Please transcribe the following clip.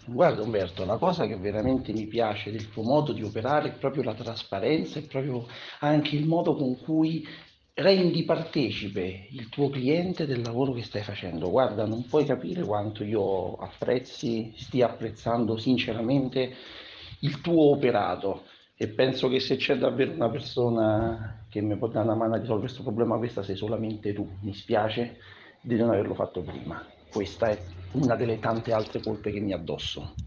Guarda Umberto, la cosa che veramente mi piace del tuo modo di operare è proprio la trasparenza e proprio anche il modo con cui rendi partecipe il tuo cliente del lavoro che stai facendo. Guarda, non puoi capire quanto io apprezzi, stia apprezzando sinceramente il tuo operato e penso che se c'è davvero una persona che mi può dare una mano a risolvere questo problema, questa sei solamente tu. Mi spiace di non averlo fatto prima. Questa è una delle tante altre colpe che mi addosso.